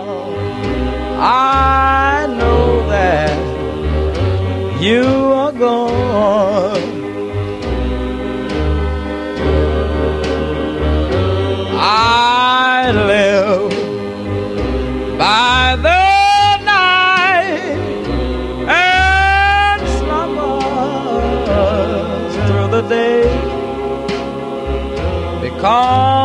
I know that you are gone. I live by the night and slumber through the day, because